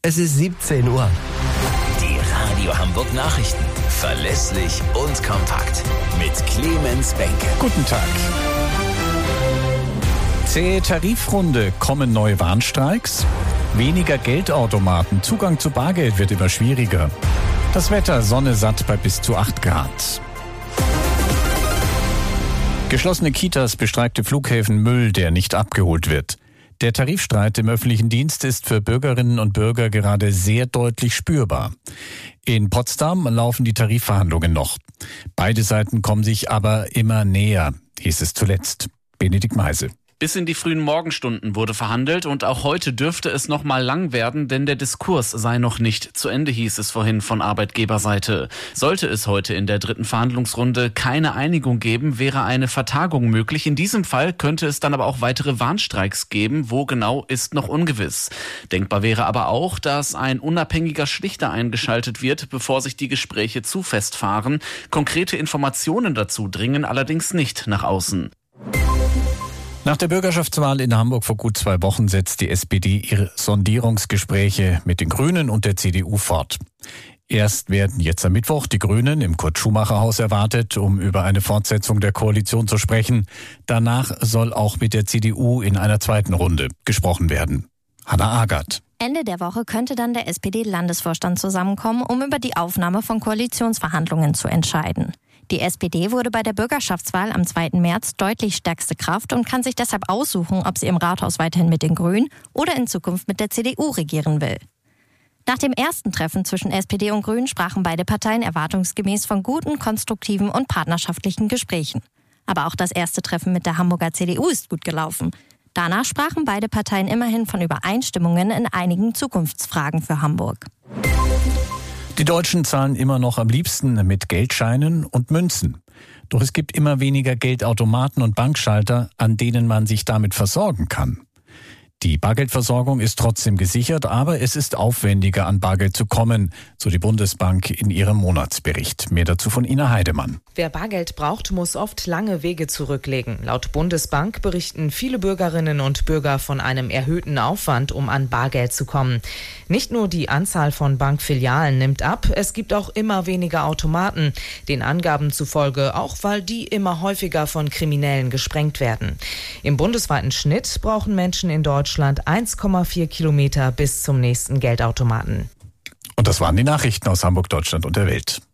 Es ist 17 Uhr. Die Radio Hamburg Nachrichten. Verlässlich und kompakt. Mit Clemens Benke. Guten Tag. Zähe Tarifrunde, kommen neue Warnstreiks? Weniger Geldautomaten, Zugang zu Bargeld wird immer schwieriger. Das Wetter, Sonne satt bei bis zu 8 Grad. Geschlossene Kitas, bestreikte Flughäfen, Müll, der nicht abgeholt wird. Der Tarifstreit im öffentlichen Dienst ist für Bürgerinnen und Bürger gerade sehr deutlich spürbar. In Potsdam laufen die Tarifverhandlungen noch. Beide Seiten kommen sich aber immer näher, hieß es zuletzt. Benedikt Meise. Bis in die frühen Morgenstunden wurde verhandelt und auch heute dürfte es noch mal lang werden, denn der Diskurs sei noch nicht zu Ende, hieß es vorhin von Arbeitgeberseite. Sollte es heute in der dritten Verhandlungsrunde keine Einigung geben, wäre eine Vertagung möglich. In diesem Fall könnte es dann aber auch weitere Warnstreiks geben. Wo genau, ist noch ungewiss. Denkbar wäre aber auch, dass ein unabhängiger Schlichter eingeschaltet wird, bevor sich die Gespräche zu festfahren. Konkrete Informationen dazu dringen allerdings nicht nach außen. Nach der Bürgerschaftswahl in Hamburg vor gut 2 Wochen setzt die SPD ihre Sondierungsgespräche mit den Grünen und der CDU fort. Erst werden jetzt am Mittwoch die Grünen im Kurt-Schumacher-Haus erwartet, um über eine Fortsetzung der Koalition zu sprechen. Danach soll auch mit der CDU in einer zweiten Runde gesprochen werden. Hanna Agert. Ende der Woche könnte dann der SPD-Landesvorstand zusammenkommen, um über die Aufnahme von Koalitionsverhandlungen zu entscheiden. Die SPD wurde bei der Bürgerschaftswahl am 2. März deutlich stärkste Kraft und kann sich deshalb aussuchen, ob sie im Rathaus weiterhin mit den Grünen oder in Zukunft mit der CDU regieren will. Nach dem ersten Treffen zwischen SPD und Grünen sprachen beide Parteien erwartungsgemäß von guten, konstruktiven und partnerschaftlichen Gesprächen. Aber auch das erste Treffen mit der Hamburger CDU ist gut gelaufen. Danach sprachen beide Parteien immerhin von Übereinstimmungen in einigen Zukunftsfragen für Hamburg. Die Deutschen zahlen immer noch am liebsten mit Geldscheinen und Münzen. Doch es gibt immer weniger Geldautomaten und Bankschalter, an denen man sich damit versorgen kann. Die Bargeldversorgung ist trotzdem gesichert, aber es ist aufwendiger, an Bargeld zu kommen, so die Bundesbank in ihrem Monatsbericht. Mehr dazu von Ina Heidemann. Wer Bargeld braucht, muss oft lange Wege zurücklegen. Laut Bundesbank berichten viele Bürgerinnen und Bürger von einem erhöhten Aufwand, um an Bargeld zu kommen. Nicht nur die Anzahl von Bankfilialen nimmt ab, es gibt auch immer weniger Automaten. Den Angaben zufolge auch, weil die immer häufiger von Kriminellen gesprengt werden. Im bundesweiten Schnitt brauchen Menschen in Deutschland 1,4 Kilometer bis zum nächsten Geldautomaten. Und das waren die Nachrichten aus Hamburg, Deutschland und der Welt.